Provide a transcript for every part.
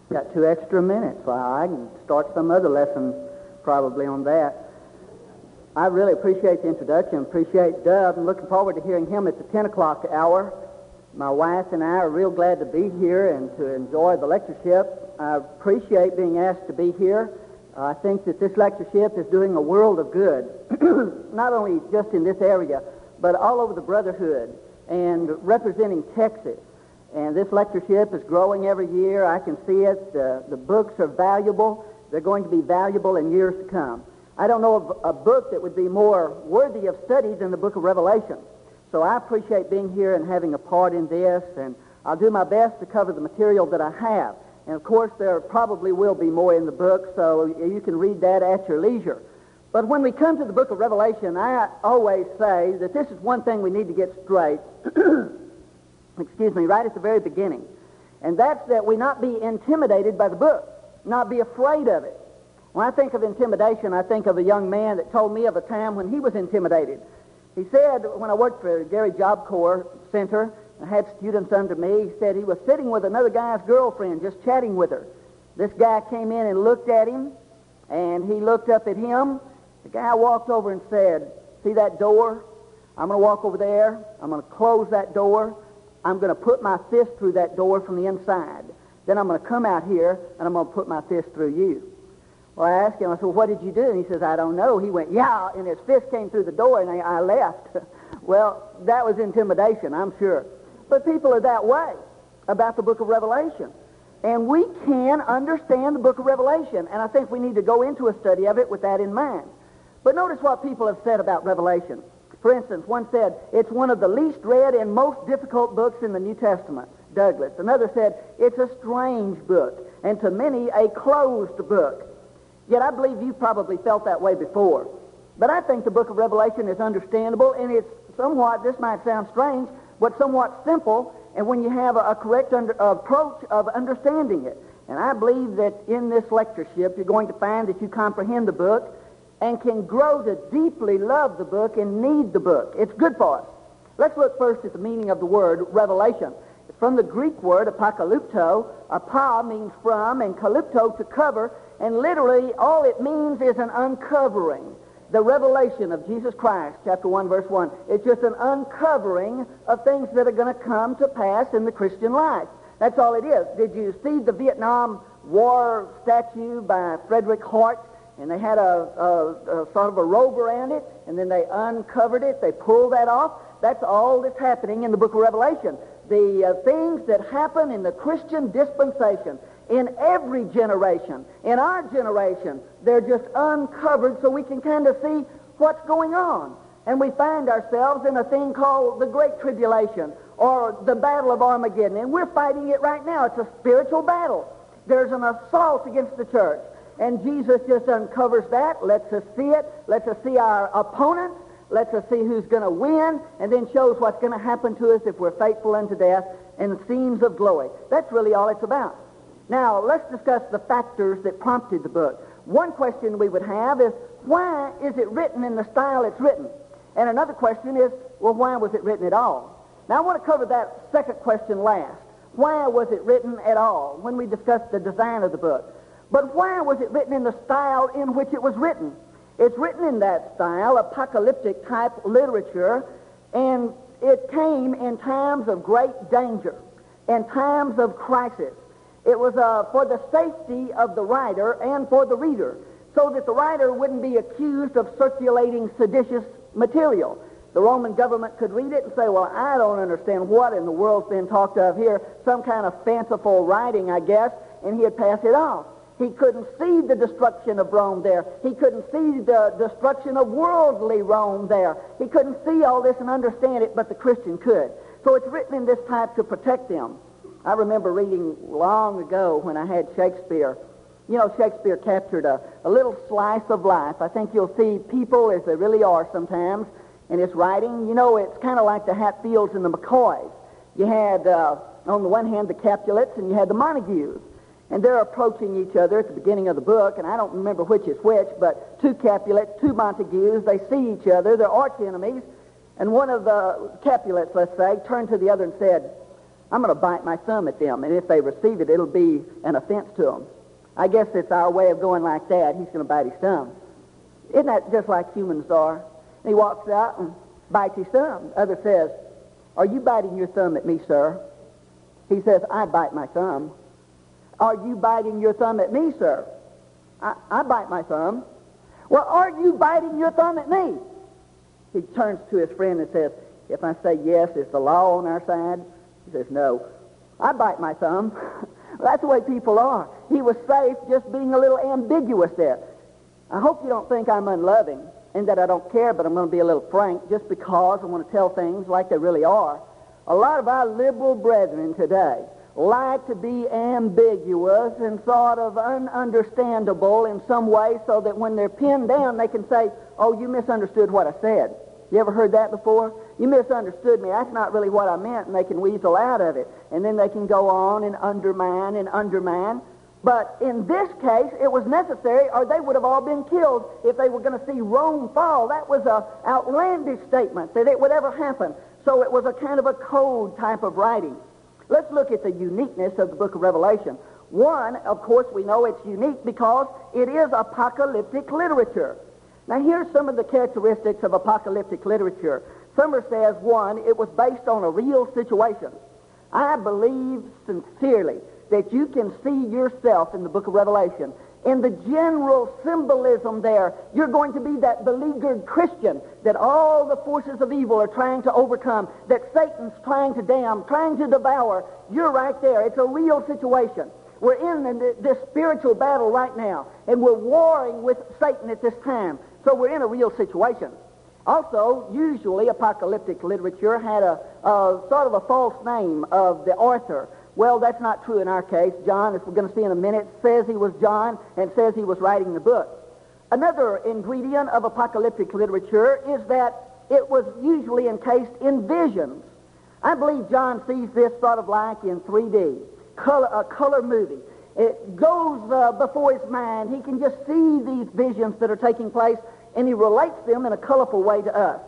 Got 2 extra minutes. Well, I can start some other lesson probably on that. I really appreciate the introduction, appreciate Dub, and looking forward to hearing him at the 10 o'clock hour. My wife and I are real glad to be here and to enjoy the lectureship. I appreciate being asked to be here. I think that this lectureship is doing a world of good, not only just in this area, but all over the Brotherhood and representing Texas. And this lectureship is growing every year. I can see it. The books are valuable. They're going to be valuable in years to come. I don't know of a book that would be more worthy of study than the book of Revelation. So I appreciate being here and having a part in this, and I'll do my best to cover the material that I have. And, of course, there probably will be more in the book, so you can read that at your leisure. But when we come to the book of Revelation, I always say that this is one thing we need to get straight, right at the very beginning. And that's that we not be intimidated by the book, not be afraid of it. When I think of intimidation, I think of a young man that told me of a time when he was intimidated. He said, when I worked for Gary Job Corps Center, I had students under me, he said he was sitting with another guy's girlfriend, just chatting with her. This guy came in and looked at him, and he looked up at him. The guy walked over and said, "See that door? I'm going to walk over there. I'm going to close that door. I'm going to put my fist through that door from the inside. Then I'm going to come out here, and I'm going to put my fist through you." Well, I asked him, I said, "What did you do?" And he says, "I don't know." He went, "Yeah," and his fist came through the door, and I left. Well, that was intimidation, I'm sure. But people are that way about the book of Revelation. And we can understand the book of Revelation, and I think we need to go into a study of it with that in mind. But notice what people have said about Revelation. For instance, one said, it's one of the least read and most difficult books in the New Testament, Douglas. Another said, it's a strange book, and to many, a closed book. Yet I believe you probably felt that way before. But I think the book of Revelation is understandable, and it's somewhat, this might sound strange, but somewhat simple, and when you have a correct approach of understanding it. And I believe that in this lectureship, you're going to find that you comprehend the book and can grow to deeply love the book and need the book. It's good for us. Let's look first at the meaning of the word revelation. It's from the Greek word apocalypto. Apa means from, and kalypto to cover, and literally all it means is an uncovering. The revelation of Jesus Christ, chapter 1, verse 1. It's just an uncovering of things that are going to come to pass in the Christian life. That's all it is. Did you see the Vietnam War statue by Frederick Hart? And they had a sort of a robe around it, and then they uncovered it. They pulled that off. That's all that's happening in the book of Revelation. The things that happen in the Christian dispensation, in every generation, in our generation, they're just uncovered so we can kind of see what's going on. And we find ourselves in a thing called the Great Tribulation, or the Battle of Armageddon, and we're fighting it right now. It's a spiritual battle. There's an assault against the church. And Jesus just uncovers that, lets us see it, lets us see our opponents, lets us see who's going to win, and then shows what's going to happen to us if we're faithful unto death, and scenes of glory. That's really all it's about. Now, let's discuss the factors that prompted the book. One question we would have is, why is it written in the style it's written? And another question is, well, why was it written at all? Now, I want to cover that second question last. Why was it written at all when we discuss the design of the book? But why was it written in the style in which it was written? It's written in that style, apocalyptic type literature, and it came in times of great danger, in times of crisis. It was for the safety of the writer and for the reader, so that the writer wouldn't be accused of circulating seditious material. The Roman government could read it and say, well, I don't understand what in the world's been talked of here, some kind of fanciful writing, I guess, and he'd pass it off. He couldn't see the destruction of Rome there. He couldn't see the destruction of worldly Rome there. He couldn't see all this and understand it, but the Christian could. So it's written in this type to protect them. I remember reading long ago when I had Shakespeare. You know, Shakespeare captured a little slice of life. I think you'll see people as they really are sometimes in his writing. You know, it's kind of like the Hatfields and the McCoys. You had, on the one hand, the Capulets, and you had the Montagues. And they're approaching each other at the beginning of the book, and I don't remember which is which, but 2 Capulets, 2 Montagues, they see each other, they're arch enemies, and one of the Capulets, let's say, turned to the other and said, I'm going to bite my thumb at them, and if they receive it, it'll be an offense to them. I guess it's our way of going like that. He's going to bite his thumb. Isn't that just like humans are? And he walks out and bites his thumb. The other says, are you biting your thumb at me, sir? He says, I bite my thumb. Are you biting your thumb at me, sir? I bite my thumb. Well, are you biting your thumb at me? He turns to his friend and says, if I say yes, is the law on our side? He says, no. I bite my thumb. That's the way people are. He was safe just being a little ambiguous there. I hope you don't think I'm unloving and that I don't care, but I'm going to be a little frank just because I want to tell things like they really are. A lot of our liberal brethren today like to be ambiguous and sort of ununderstandable in some way so that when they're pinned down they can say, oh, you misunderstood what I said. You ever heard that before? You misunderstood me. That's not really what I meant, and they can weasel out of it. And then they can go on and undermine and undermine. But in this case, it was necessary, or they would have all been killed if they were going to see Rome fall. That was an outlandish statement that it would ever happen. So it was a kind of a code type of writing. Let's look at the uniqueness of the book of Revelation. One, of course, we know it's unique because it is apocalyptic literature. Now, here's some of the characteristics of apocalyptic literature. Summer says, one, it was based on a real situation. I believe sincerely that you can see yourself in the book of Revelation. In the general symbolism there, you're going to be that beleaguered Christian that all the forces of evil are trying to overcome, that Satan's trying to damn, trying to devour. You're right there. It's a real situation. We're in this spiritual battle right now, and we're warring with Satan at this time. So we're in a real situation. Also, usually apocalyptic literature had a sort of a false name of the author. Well, that's not true in our case. John, as we're going to see in a minute, says he was John and says he was writing the book. Another ingredient of apocalyptic literature is that it was usually encased in visions. I believe John sees this sort of like in 3D, a color movie. It goes before his mind. He can just see these visions that are taking place, and he relates them in a colorful way to us.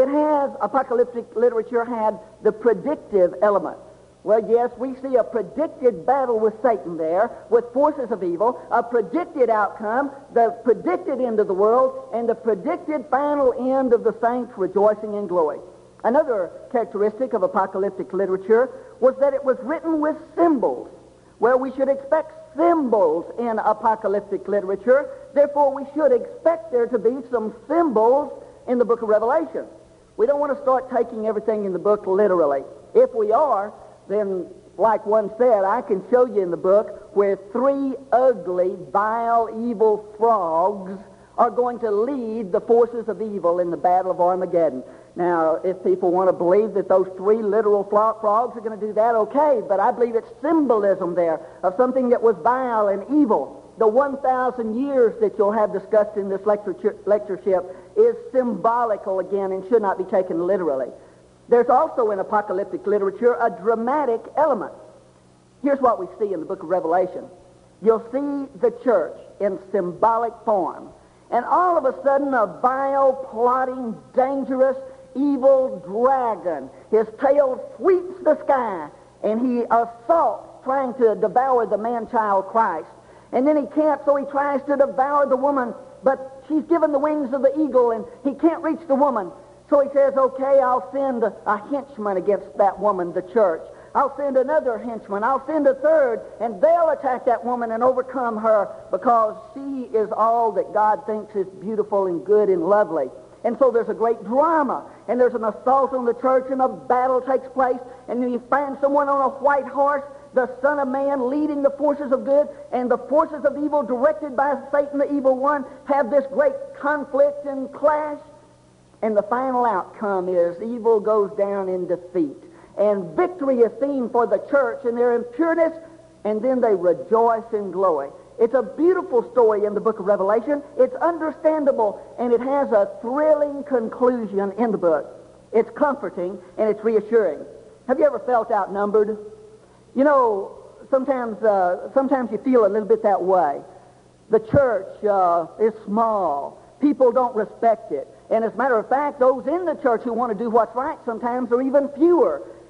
Apocalyptic literature had the predictive element. Well, yes, we see a predicted battle with Satan there, with forces of evil, a predicted outcome, the predicted end of the world, and the predicted final end of the saints rejoicing in glory. Another characteristic of apocalyptic literature was that it was written with symbols. Well, we should expect symbols in apocalyptic literature. Therefore, we should expect there to be some symbols in the book of Revelation. We don't want to start taking everything in the book literally. If we are, then, like one said, I can show you in the book where 3 ugly, vile, evil frogs are going to lead the forces of evil in the battle of Armageddon. Now, if people want to believe that those 3 literal frogs are going to do that, okay, but I believe it's symbolism there of something that was vile and evil. The 1,000 years that you'll have discussed in this lectureship is symbolical again and should not be taken literally. There's also in apocalyptic literature a dramatic element. Here's what we see in the book of Revelation. You'll see the church in symbolic form, and all of a sudden a vile, plotting, dangerous, evil dragon, his tail sweeps the sky, and he assaults, trying to devour the man-child Christ. And then he can't, so he tries to devour the woman, but she's given the wings of the eagle, and he can't reach the woman. So he says, okay, I'll send a henchman against that woman, the church. I'll send another henchman. I'll send a third, and they'll attack that woman and overcome her because she is all that God thinks is beautiful and good and lovely. And so there's a great drama, and there's an assault on the church, and a battle takes place, and then you find someone on a white horse, the Son of Man, leading the forces of good, and the forces of evil, directed by Satan, the evil one, have this great conflict and clash. And the final outcome is evil goes down in defeat. And victory is seen for the church in their impureness, and then they rejoice in glory. It's a beautiful story in the book of Revelation. It's understandable, and it has a thrilling conclusion in the book. It's comforting, and it's reassuring. Have you ever felt outnumbered? You know, sometimes you feel a little bit that way. The church is small. People don't respect it. And as a matter of fact, those in the church who want to do what's right sometimes are even fewer.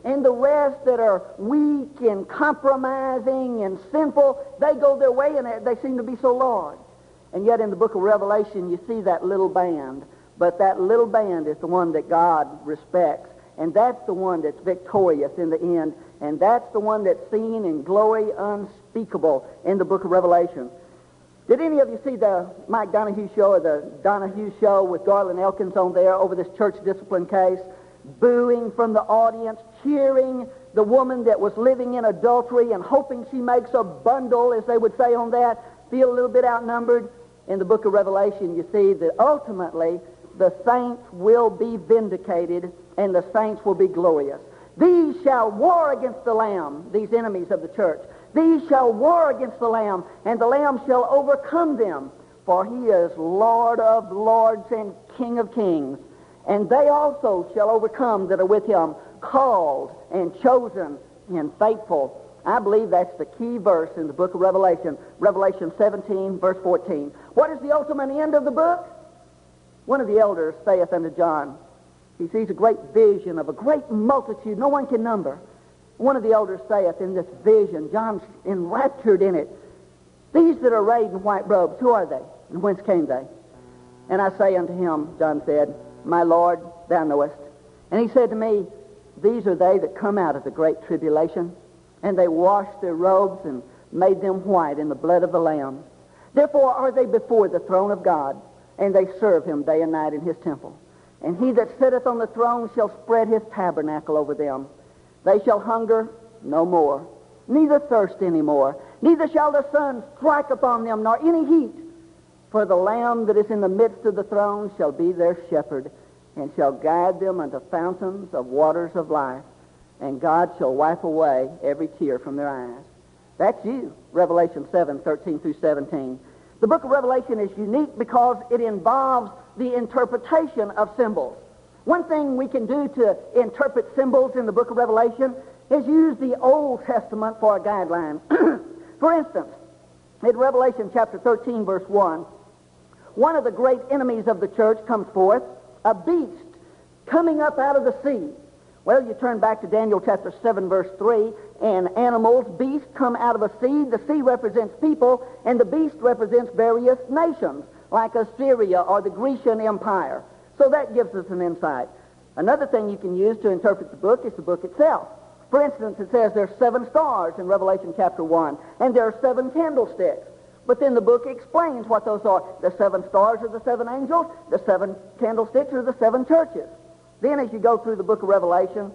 and the rest that are weak and compromising and sinful, they go their way and they seem to be so large. And yet in the book of Revelation, you see that little band. But that little band is the one that God respects. And that's the one that's victorious in the end. And that's the one that's seen in glory unspeakable in the book of Revelation. Did any of you see the Mike Donahue show or the Donahue show with Garland Elkins on there over this church discipline case? Booing from the audience, cheering the woman that was living in adultery and hoping she makes a bundle, as they would say on that, feel a little bit outnumbered. In the book of Revelation, you see that ultimately the saints will be vindicated and the saints will be glorious. These shall war against the Lamb, these enemies of the church. These shall war against the Lamb, and the Lamb shall overcome them, for he is Lord of lords and King of kings. And they also shall overcome that are with him, called and chosen and faithful. I believe that's the key verse in the book of Revelation, Revelation 17, verse 14. What is the ultimate end of the book? One of the elders saith unto John, he sees a great vision of a great multitude no one can number. One of the elders saith in this vision, John's enraptured in it, these that are arrayed in white robes, who are they, and whence came they? And I say unto him, John said, my Lord, thou knowest. And he said to me, these are they that come out of the great tribulation, and they washed their robes and made them white in the blood of the Lamb. Therefore are they before the throne of God, and they serve him day and night in his temple. And he that sitteth on the throne shall spread his tabernacle over them. They shall hunger no more, neither thirst any more, neither shall the sun strike upon them, nor any heat. For the Lamb that is in the midst of the throne shall be their shepherd, and shall guide them unto fountains of waters of life, and God shall wipe away every tear from their eyes. That's you, Revelation 7, 13 through 17. The book of Revelation is unique because it involves the interpretation of symbols. One thing we can do to interpret symbols in the book of Revelation is use the Old Testament for a guideline. For instance, in Revelation chapter 13, verse 1, one of the great enemies of the church comes forth, a beast coming up out of the sea. Well, you turn back to Daniel chapter 7, verse 3, and animals, beasts come out of a sea. The sea represents people, and the beast represents various nations, like Assyria or the Grecian Empire. So that gives us an insight. Another thing you can use to interpret the book is the book itself. For instance, it says there's 7 stars in Revelation chapter 1, and there are 7 candlesticks. But then the book explains what those are. The 7 stars are the 7 angels, the 7 candlesticks are the 7 churches. Then as you go through the book of Revelation,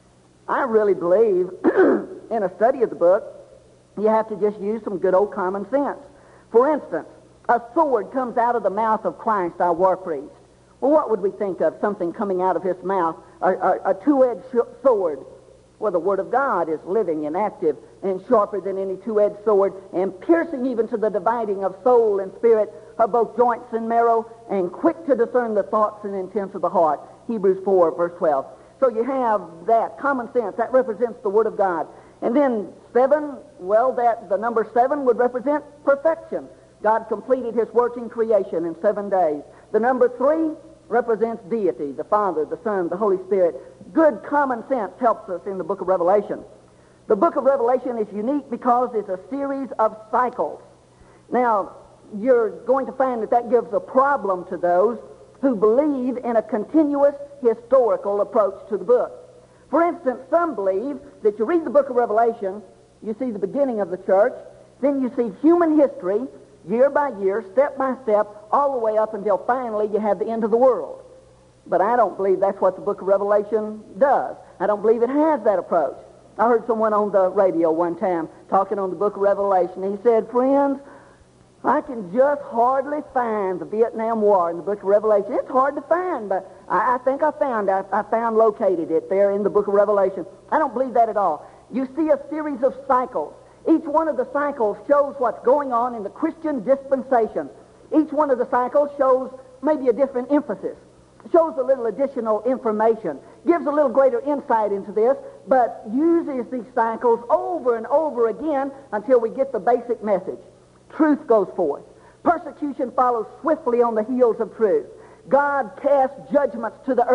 I really believe in a study of the book, you have to just use some good old common sense. For instance, a sword comes out of the mouth of Christ, our war priest. Well, what would we think of something coming out of his mouth, a two-edged sword? Well, the Word of God is living and active and sharper than any two-edged sword and piercing even to the dividing of soul and spirit, of both joints and marrow, and quick to discern the thoughts and intents of the heart. Hebrews 4, verse 12. So you have that common sense. That represents the Word of God. And then 7, well, the number 7 would represent perfection. God completed his work in creation in 7 days. The number 3 represents deity, the Father, the Son, the Holy Spirit. Good common sense helps us in the book of Revelation. The book of Revelation is unique because it's a series of cycles. Now, you're going to find that gives a problem to those who believe in a continuous historical approach to the book. For instance, some believe that you read the book of Revelation, you see the beginning of the church, then you see human history, year by year, step by step, all the way up until finally you have the end of the world. But I don't believe that's what the book of Revelation does. I don't believe it has that approach. I heard someone on the radio one time talking on the book of Revelation. He said, friends, I can just hardly find the Vietnam War in the book of Revelation. It's hard to find, but I think I found located it there in the book of Revelation. I don't believe that at all. You see a series of cycles. Each one of the cycles shows what's going on in the Christian dispensation. Each one of the cycles shows maybe a different emphasis, shows a little additional information, gives a little greater insight into this, but uses these cycles over and over again until we get the basic message. Truth goes forth. Persecution follows swiftly on the heels of truth. God casts judgments to the earth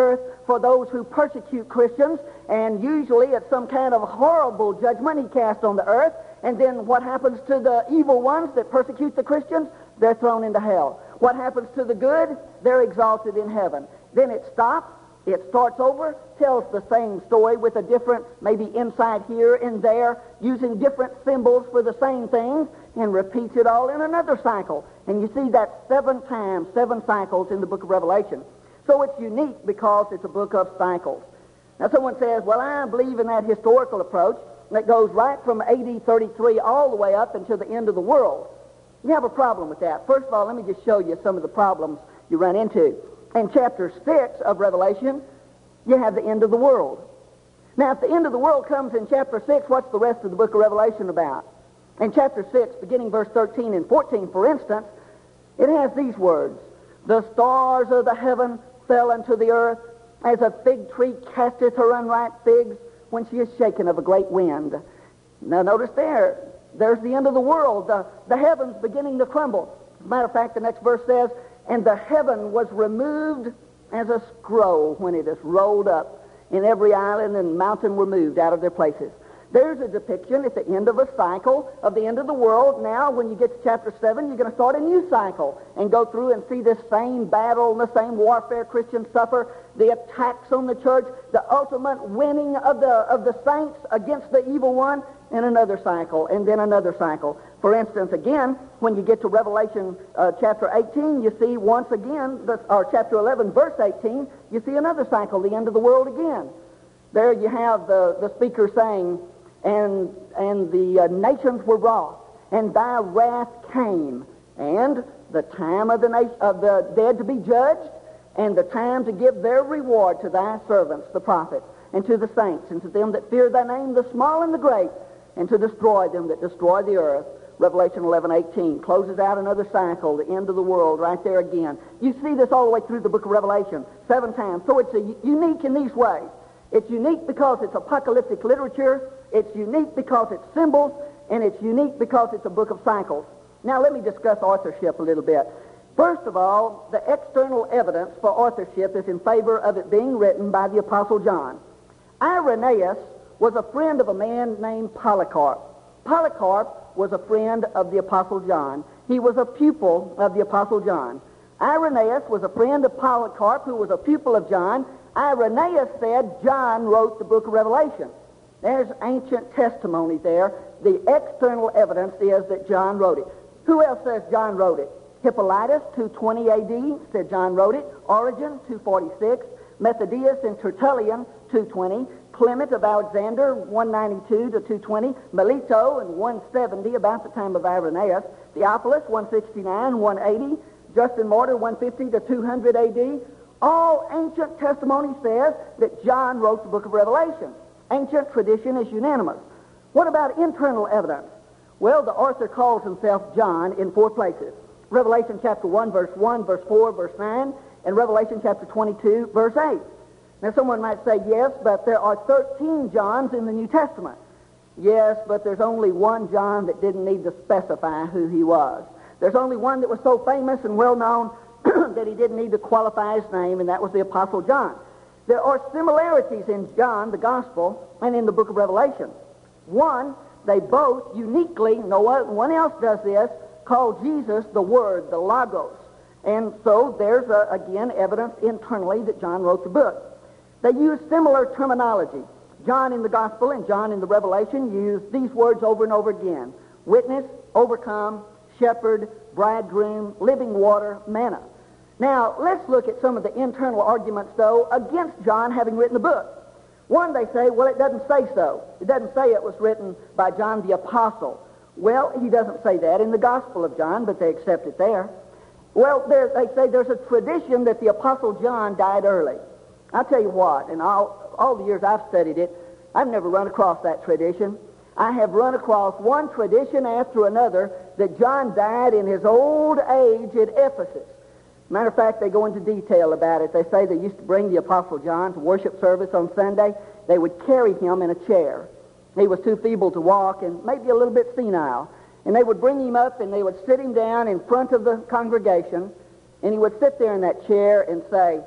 for those who persecute Christians, and usually it's some kind of horrible judgment he cast on the earth. And then what happens to the evil ones that persecute the Christians? They're thrown into hell. What happens to the good? They're exalted in heaven. Then it stops. It starts over, tells the same story with a different, maybe inside here and there, using different symbols for the same things, and repeats it all in another cycle. And you see that 7 times, 7 cycles in the book of Revelation. So it's unique because it's a book of cycles. Now someone says, well, I believe in that historical approach that goes right from AD 33 all the way up until the end of the world. You have a problem with that. First of all, let me just show you some of the problems you run into. In chapter 6 of Revelation, you have the end of the world. Now, if the end of the world comes in chapter 6, what's the rest of the book of Revelation about? In chapter 6, beginning verse 13 and 14, for instance, it has these words: the stars of the heaven fell unto the earth, as a fig tree casteth her unripe figs when she is shaken of a great wind. Now, notice there's the end of the world, the heavens beginning to crumble. As a matter of fact, the next verse says, and the heaven was removed as a scroll when it is rolled up, and every island and mountain were moved out of their places. There's a depiction at the end of a cycle of the end of the world. Now, when you get to chapter 7, you're going to start a new cycle and go through and see this same battle and the same warfare Christians suffer, the attacks on the church, the ultimate winning of the saints against the evil one, and another cycle, and then another cycle. For instance, again, when you get to Revelation chapter 18, you see once again, or chapter 11, verse 18, you see another cycle, the end of the world again. There you have the speaker saying, and the nations were wroth, and thy wrath came, and the time of the dead to be judged, and the time to give their reward to thy servants, the prophets, and to the saints, and to them that fear thy name, the small and the great, and to destroy them that destroy the earth. Revelation 11:18 closes out another cycle, the end of the world, right there again. You see this all the way through the book of Revelation, 7 times. So it's unique in these ways. It's unique because it's apocalyptic literature, it's unique because it's symbols, and it's unique because it's a book of cycles. Now let me discuss authorship a little bit. First of all, the external evidence for authorship is in favor of it being written by the Apostle John. Irenaeus was a friend of a man named Polycarp. Polycarp was a friend of the Apostle John. He was a pupil of the Apostle John. Irenaeus was a friend of Polycarp, who was a pupil of John. Irenaeus said John wrote the book of Revelation. There's ancient testimony there. The external evidence is that John wrote it. Who else says John wrote it? Hippolytus, 220 A.D., said John wrote it. Origen, 246. Methodius and Tertullian, 220. Clement of Alexander, 192 to 220. Melito in 170, about the time of Irenaeus. Theophilus, 169, 180. Justin Martyr, 150 to 200 A.D. All ancient testimony says that John wrote the book of Revelation. Ancient tradition is unanimous. What about internal evidence? Well, the author calls himself John in 4 places. Revelation chapter 1, verse 1, verse 4, verse 9, and Revelation chapter 22, verse 8. Now, someone might say, yes, but there are 13 Johns in the New Testament. Yes, but there's only one John that didn't need to specify who he was. There's only one that was so famous and well-known that he didn't need to qualify his name, and that was the Apostle John. There are similarities in John, the Gospel, and in the book of Revelation. One, they both uniquely, no one else does this, call Jesus the Word, the Logos. And so there's, again, evidence internally that John wrote the book. They use similar terminology. John in the Gospel and John in the Revelation use these words over and over again: witness, overcome, shepherd, bridegroom, living water, manna. Now, let's look at some of the internal arguments, though, against John having written the book. One, they say, well, it doesn't say so. It doesn't say it was written by John the Apostle. Well, he doesn't say that in the Gospel of John, but they accept it there. Well, they say there's a tradition that the Apostle John died early. I'll tell you what, in all the years I've studied it, I've never run across that tradition. I have run across one tradition after another that John died in his old age at Ephesus. Matter of fact, they go into detail about it. They say they used to bring the Apostle John to worship service on Sunday. They would carry him in a chair. He was too feeble to walk and maybe a little bit senile. And they would bring him up and they would sit him down in front of the congregation, and he would sit there in that chair and say,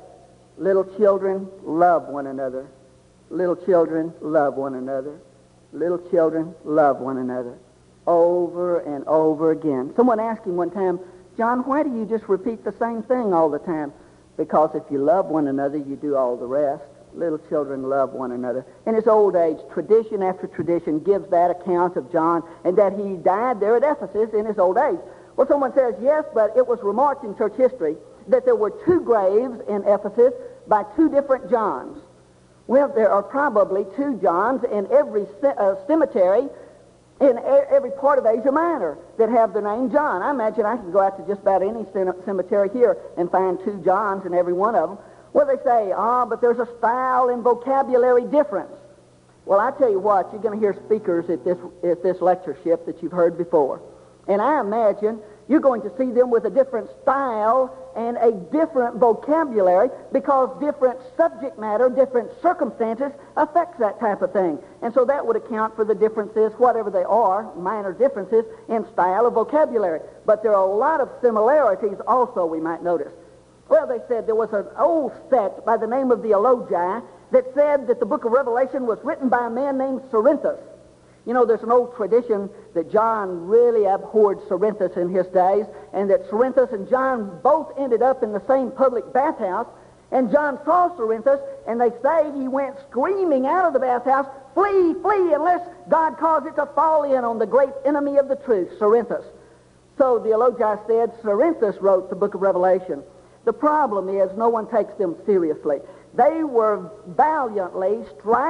Little children, love one another. Little children, love one another. Little children, love one another. Over and over again. Someone asked him one time, John, why do you just repeat the same thing all the time? Because if you love one another, you do all the rest. Little children love one another. In his old age, tradition after tradition gives that account of John and that he died there at Ephesus in his old age. Well, someone says, yes, but it was remarked in church history that there were 2 graves in Ephesus by 2 different Johns. Well, there are probably 2 Johns in every cemetery in every part of Asia Minor that have the name John. I imagine I could go out to just about any cemetery here and find 2 Johns in every one of them. Well, they say, but there's a style and vocabulary difference. Well, I tell you what, you're going to hear speakers at this lectureship that you've heard before. And I imagine you're going to see them with a different style and a different vocabulary because different subject matter, different circumstances affects that type of thing. And so that would account for the differences, whatever they are, minor differences in style or vocabulary. But there are a lot of similarities also, we might notice. Well, they said there was an old sect by the name of the Elogi that said that the book of Revelation was written by a man named Cerinthus. You know, there's an old tradition that John really abhorred Cerinthus in his days, and that Cerinthus and John both ended up in the same public bathhouse. And John saw Cerinthus, and they say he went screaming out of the bathhouse, "Flee, flee, unless God cause it to fall in on the great enemy of the truth, Cerinthus." So the Elogi said Cerinthus wrote the book of Revelation. The problem is no one takes them seriously. They were valiantly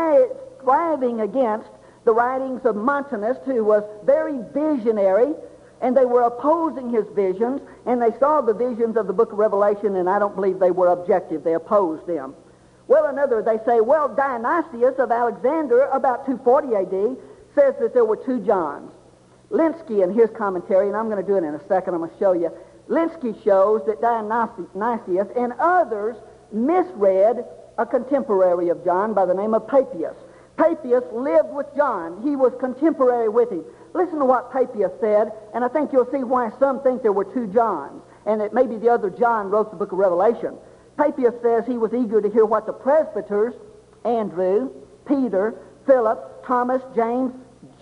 striving against the writings of Montanus, who was very visionary, and they were opposing his visions, and they saw the visions of the book of Revelation, and I don't believe they were objective. They opposed them. Well, they say, Dionysius of Alexandria, about 240 A.D., says that there were 2 Johns. Linsky, in his commentary, and I'm going to do it in a second, I'm going to show you, Linsky shows that Dionysius and others misread a contemporary of John by the name of Papias. Papias lived with John. He was contemporary with him. Listen to what Papias said, and I think you'll see why some think there were 2 Johns, and that maybe the other John wrote the book of Revelation. Papias says he was eager to hear what the presbyters, Andrew, Peter, Philip, Thomas, James,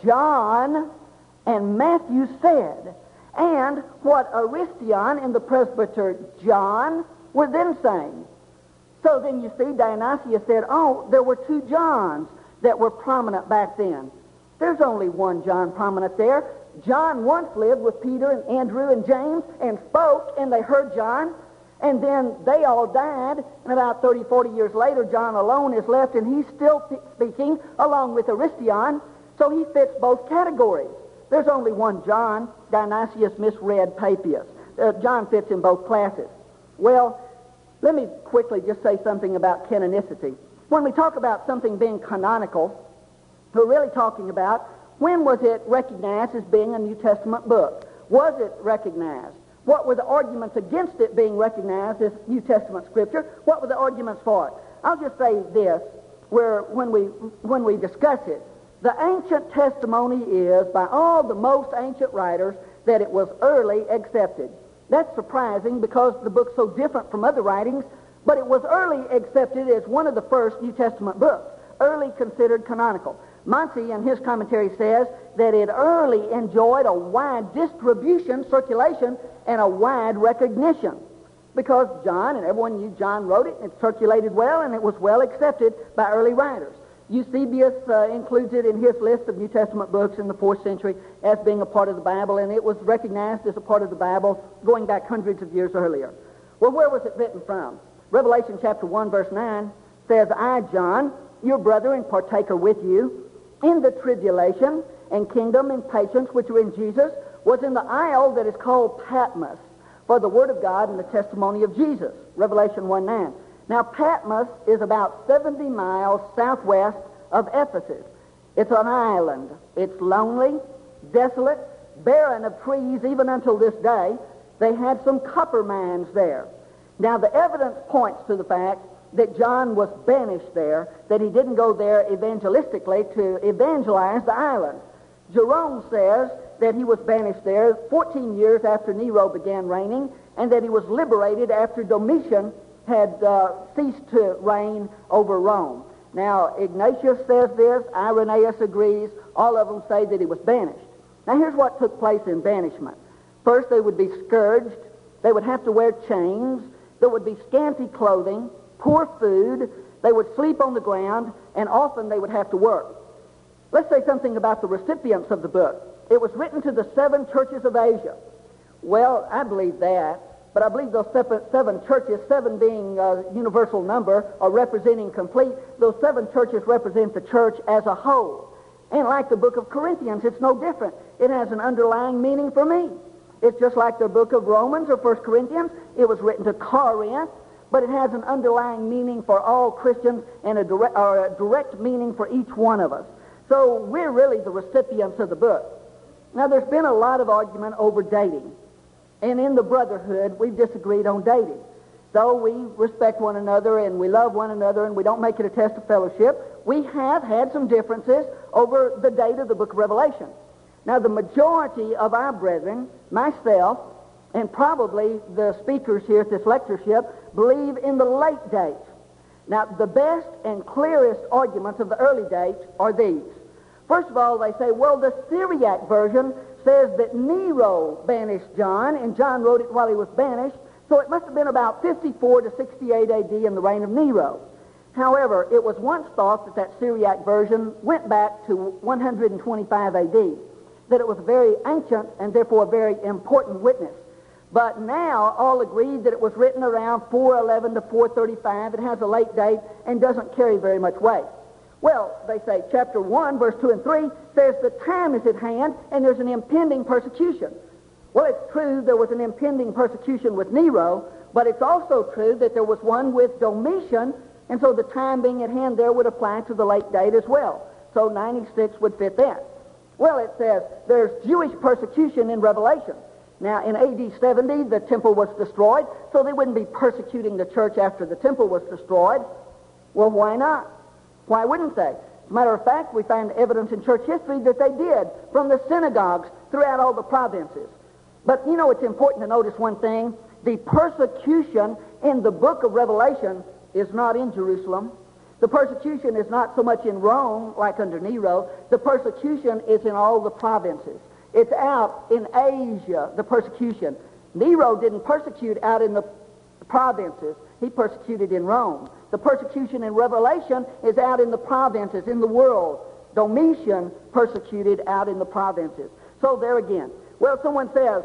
John, and Matthew said, and what Aristion and the presbyter John were then saying. So then you see, Dionysius said, there were 2 Johns that were prominent back then. There's only one John prominent there. John once lived with Peter and Andrew and James and spoke, and they heard John, and then they all died, and about 30, 40 years later, John alone is left, and he's still speaking along with Aristion, so he fits both categories. There's only one John. Dionysius misread Papias. John fits in both classes. Well, let me quickly just say something about canonicity. When we talk about something being canonical, we're really talking about when was it recognized as being a New Testament book? Was it recognized? What were the arguments against it being recognized as New Testament Scripture? What were the arguments for it? I'll just say this, when we discuss it, the ancient testimony is, by all the most ancient writers, that it was early accepted. That's surprising because the book's so different from other writings, but it was early accepted as one of the first New Testament books, early considered canonical. Muncie, in his commentary, says that it early enjoyed a wide distribution, circulation, and a wide recognition because John, and everyone knew John wrote it, it circulated well, and it was well accepted by early writers. Eusebius includes it in his list of New Testament books in the 4th century as being a part of the Bible, and it was recognized as a part of the Bible going back hundreds of years earlier. Well, where was it written from? Revelation chapter 1, verse 9 says, I, John, your brother and partaker with you, in the tribulation and kingdom and patience which are in Jesus, was in the isle that is called Patmos, for the word of God and the testimony of Jesus. Revelation 1:9. Now, Patmos is about 70 miles southwest of Ephesus. It's an island. It's lonely, desolate, barren of trees even until this day. They had some copper mines there. Now, the evidence points to the fact that John was banished there, that he didn't go there evangelistically to evangelize the island. Jerome says that he was banished there 14 years after Nero began reigning, and that he was liberated after Domitian had ceased to reign over Rome. Now, Ignatius says this, Irenaeus agrees, all of them say that he was banished. Now, here's what took place in banishment. First, they would be scourged, they would have to wear chains, there would be scanty clothing, poor food, they would sleep on the ground, and often they would have to work. Let's say something about the recipients of the book. It was written to the 7 churches of Asia. Well, I believe that. But I believe those 7 churches, 7 being a universal number, or representing complete, those 7 churches represent the church as a whole. And like the book of Corinthians, it's no different. It has an underlying meaning for me. It's just like the book of Romans or 1 Corinthians. It was written to Corinth, but it has an underlying meaning for all Christians and a direct meaning for each one of us. So we're really the recipients of the book. Now, there's been a lot of argument over dating. And in the brotherhood, we've disagreed on dating. Though we respect one another and we love one another and we don't make it a test of fellowship, we have had some differences over the date of the book of Revelation. Now, the majority of our brethren, myself, and probably the speakers here at this lectureship, believe in the late dates. Now, the best and clearest arguments of the early dates are these. First of all, they say, well, the Syriac version says that Nero banished John, and John wrote it while he was banished, so it must have been about 54 to 68 A.D. in the reign of Nero. However, it was once thought that that Syriac version went back to 125 A.D., that it was a very ancient and therefore a very important witness. But now all agree that it was written around 411 to 435. It has a late date and doesn't carry very much weight. Well, they say chapter 1, verse 2 and 3 says the time is at hand and there's an impending persecution. Well, it's true there was an impending persecution with Nero, but it's also true that there was one with Domitian, and so the time being at hand there would apply to the late date as well. So 96 would fit that. Well, it says there's Jewish persecution in Revelation. Now, in A.D. 70, the temple was destroyed, so they wouldn't be persecuting the church after the temple was destroyed. Well, why not? Why wouldn't they? As a matter of fact, we find evidence in church history that they did from the synagogues throughout all the provinces. But, you know, it's important to notice one thing. The persecution in the book of Revelation is not in Jerusalem. The persecution is not so much in Rome, like under Nero. The persecution is in all the provinces. It's out in Asia, the persecution. Nero didn't persecute out in the provinces. He persecuted in Rome. The persecution in Revelation is out in the provinces, in the world. Domitian persecuted out in the provinces. So there again. Well, someone says,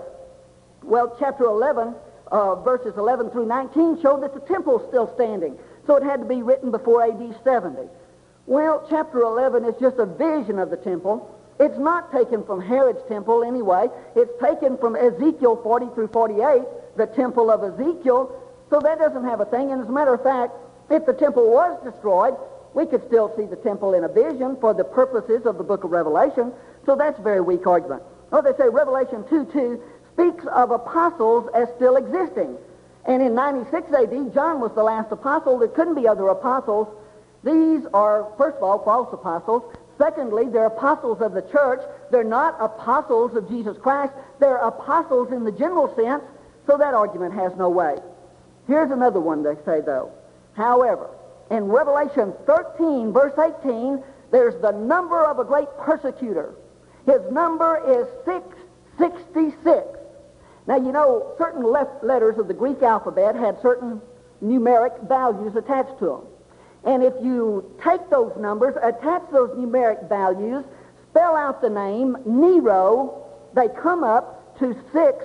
well, chapter 11, verses 11 through 19 show that the temple's still standing. So it had to be written before A.D. 70. Well, chapter 11 is just a vision of the temple. It's not taken from Herod's temple anyway. It's taken from Ezekiel 40 through 48, the temple of Ezekiel. So that doesn't have a thing. And as a matter of fact, if the temple was destroyed, we could still see the temple in a vision for the purposes of the book of Revelation. So that's a very weak argument. Oh, they say Revelation 2:2 speaks of apostles as still existing. And in 96 A.D., John was the last apostle. There couldn't be other apostles. These are, first of all, false apostles. Secondly, they're apostles of the church. They're not apostles of Jesus Christ. They're apostles in the general sense, so that argument has no weight. Here's another one they say, though. However, in Revelation 13, verse 18, there's the number of a great persecutor. His number is 666. Now, you know, certain letters of the Greek alphabet had certain numeric values attached to them. And if you take those numbers, attach those numeric values, spell out the name Nero, they come up to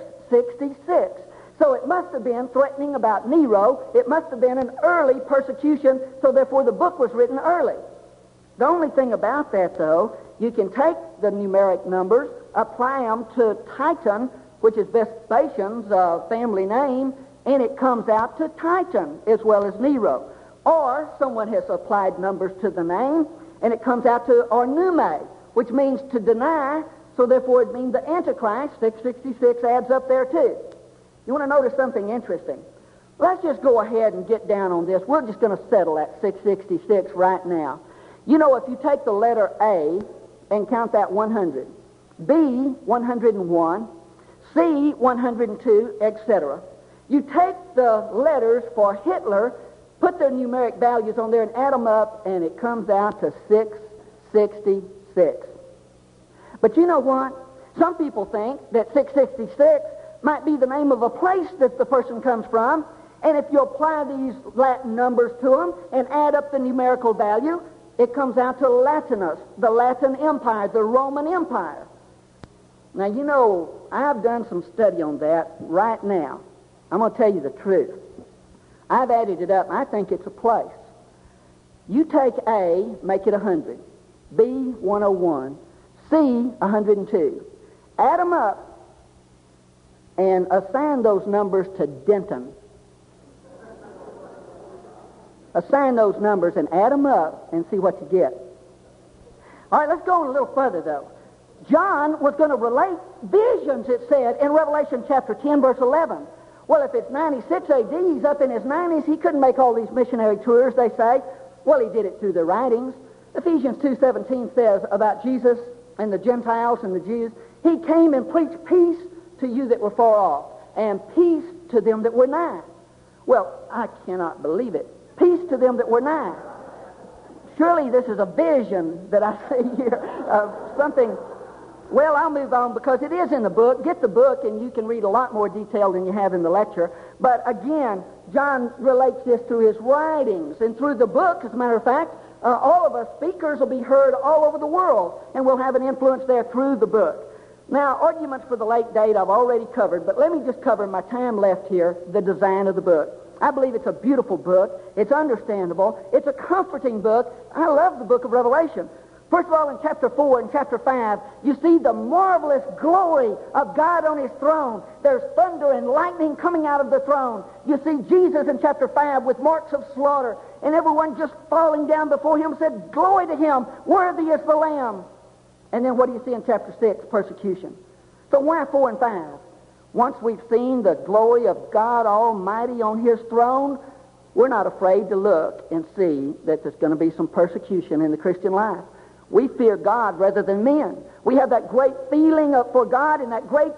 666. So it must have been threatening about Nero. It must have been an early persecution, so therefore the book was written early. The only thing about that, though, you can take the numeric numbers, apply them to Titan, which is Vespasian's family name, and it comes out to Titan as well as Nero. Or someone has applied numbers to the name, and it comes out to Ornume, which means to deny, so therefore it means the Antichrist. 666 adds up there too. You want to notice something interesting? Let's just go ahead and get down on this. We're just going to settle at 666 right now. You know, if you take the letter A and count that 100, B, 101, C, 102, etc., You take the letters for Hitler, put their numeric values on there and add them up, and it comes out to 666. But you know what? Some people think that 666 might be the name of a place that the person comes from, and if you apply these Latin numbers to them and add up the numerical value, it comes out to Latinus, the Latin Empire, the Roman Empire. Now, you know, I've done some study on that right now. I'm going to tell you the truth. I've added it up, and I think it's a place. You take A, make it 100, B, 101, C, 102. Add them up and assign those numbers to Denton. Assign those numbers and add them up and see what you get. All right, let's go on a little further, though. John was going to relate visions, it said, in Revelation chapter 10, verse 11. Well, if it's 96 AD, he's up in his 90s, he couldn't make all these missionary tours, they say. Well, he did it through the writings. Ephesians 2:17 says about Jesus and the Gentiles and the Jews, he came and preached peace to you that were far off, and peace to them that were nigh. Well, I cannot believe it. Peace to them that were nigh. Surely this is a vision that I see here of something. Well, I'll move on because it is in the book. Get the book and you can read a lot more detail than you have in the lecture. But again, John relates this through his writings and through the book. As a matter of fact, all of us speakers will be heard all over the world, and we'll have an influence there through the book. Now, arguments for the late date I've already covered, but let me just cover in my time left here the design of the book. I believe it's a beautiful book. It's understandable. It's a comforting book. I love the book of Revelation. First of all, in chapter 4 and chapter 5, you see the marvelous glory of God on his throne. There's thunder and lightning coming out of the throne. You see Jesus in chapter 5 with marks of slaughter, and everyone just falling down before him said, "Glory to him, worthy is the Lamb." And then what do you see in chapter 6? Persecution. So why 4 and 5? Once we've seen the glory of God Almighty on his throne, we're not afraid to look and see that there's going to be some persecution in the Christian life. We fear God rather than men. We have that great feeling for God and that great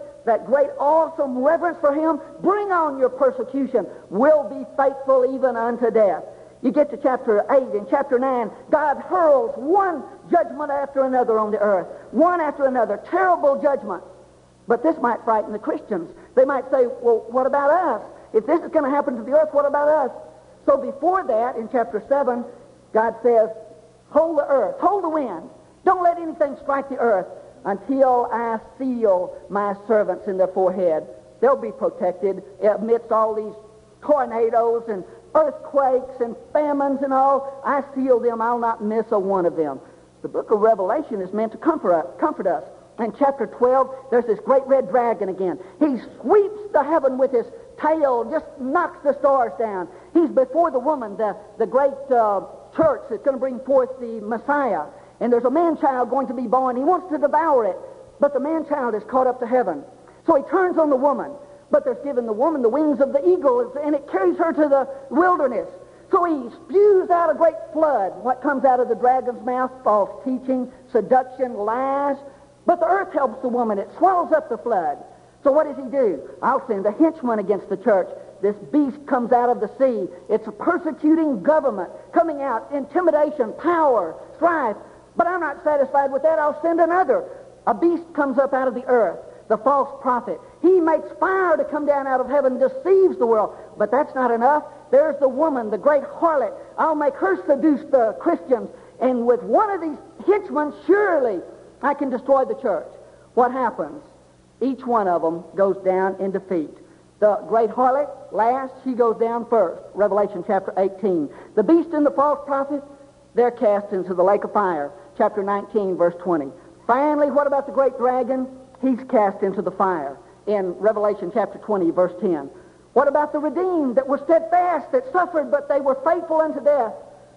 awesome reverence for him. Bring on your persecution. We'll be faithful even unto death. You get to chapter 8 and chapter 9, God hurls one judgment after another on the earth. One after another. Terrible judgment. But this might frighten the Christians. They might say, well, what about us? If this is going to happen to the earth, what about us? So before that, in chapter 7, God says, hold the earth, hold the wind. Don't let anything strike the earth until I seal my servants in their forehead. They'll be protected amidst all these tornadoes and earthquakes and famines and all. I seal them. I'll not miss a one of them. The book of Revelation is meant to comfort us. In chapter 12, there's this great red dragon again. He sweeps the heaven with his tail, just knocks the stars down. He's before the woman, the great church that's going to bring forth the Messiah. And there's a man-child going to be born. He wants to devour it, but the man-child is caught up to heaven. So he turns on the woman, but there's given the woman the wings of the eagle, and it carries her to the wilderness. So he spews out a great flood. What comes out of the dragon's mouth? False teaching, seduction, lies. But the earth helps the woman. It swallows up the flood. So what does he do? I'll send a henchman against the church. This beast comes out of the sea. It's a persecuting government coming out. Intimidation, power, strife. But I'm not satisfied with that. I'll send another. A beast comes up out of the earth. The false prophet. He makes fire to come down out of heaven, deceives the world. But that's not enough. There's the woman, the great harlot. I'll make her seduce the Christians. And with one of these henchmen, surely I can destroy the church. What happens? Each one of them goes down in defeat. The great harlot, last, she goes down first. Revelation chapter 18. The beast and the false prophet, they're cast into the lake of fire. Chapter 19, verse 20. Finally, what about the great dragon? He's cast into the fire in Revelation chapter 20, verse 10. What about the redeemed that were steadfast, that suffered, but they were faithful unto death?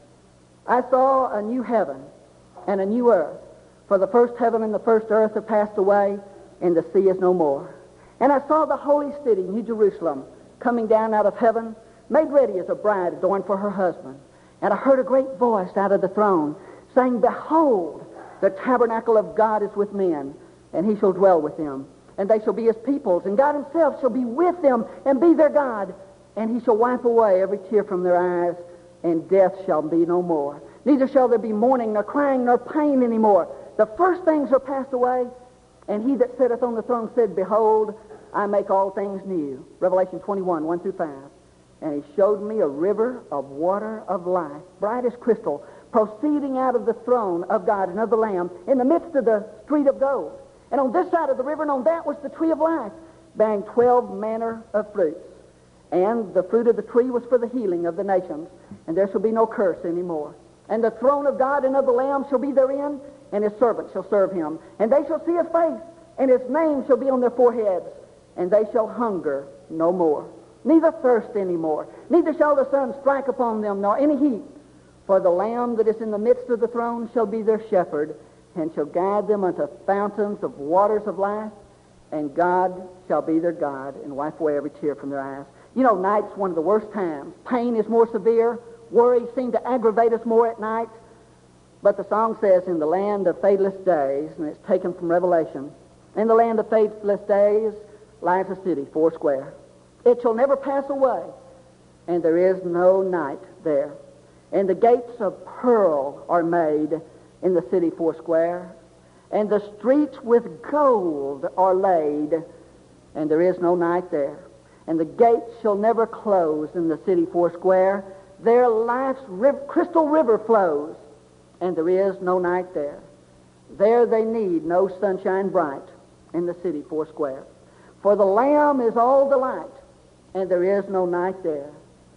I saw a new heaven and a new earth. For the first heaven and the first earth have passed away, and the sea is no more. And I saw the holy city, New Jerusalem, coming down out of heaven, made ready as a bride adorned for her husband. And I heard a great voice out of the throne, saying, Behold, the tabernacle of God is with men, and he shall dwell with them. and they shall be his peoples, and God himself shall be with them and be their God, and he shall wipe away every tear from their eyes, and death shall be no more. Neither shall there be mourning, nor crying, nor pain any more. The first things are passed away, and he that sitteth on the throne said, Behold, I make all things new. Revelation 21, 1 through 5. And he showed me a river of water of life, bright as crystal, proceeding out of the throne of God and of the Lamb, in the midst of the street of gold. And on this side of the river and on that was the tree of life, bearing 12 manner of fruits. And the fruit of the tree was for the healing of the nations, and there shall be no curse any more. And the throne of God and of the Lamb shall be therein, and his servants shall serve him. And they shall see his face, and his name shall be on their foreheads, and they shall hunger no more, neither thirst any more, neither shall the sun strike upon them, nor any heat. For the Lamb that is in the midst of the throne shall be their shepherd, and shall guide them unto fountains of waters of life, and God shall be their God, and wipe away every tear from their eyes. You know, night's one of the worst times. Pain is more severe. Worries seem to aggravate us more at night. But the song says, in the land of fadeless days, and it's taken from Revelation, in the land of fadeless days lies a city, foursquare. It shall never pass away, and there is no night there. And the gates of pearl are made in the city foursquare, and the streets with gold are laid, and there is no night there. And the gates shall never close in the city foursquare. There life's crystal river flows, and there is no night there. There they need no sunshine bright in the city foursquare. For the Lamb is all delight, and there is no night there.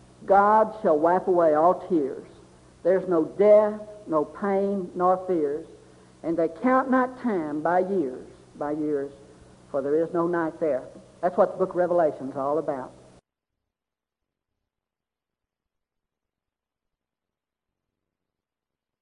God shall wipe away all tears. There's no death, no pain, nor fears. And they count not time by years, for there is no night there. That's what the book of Revelation is all about.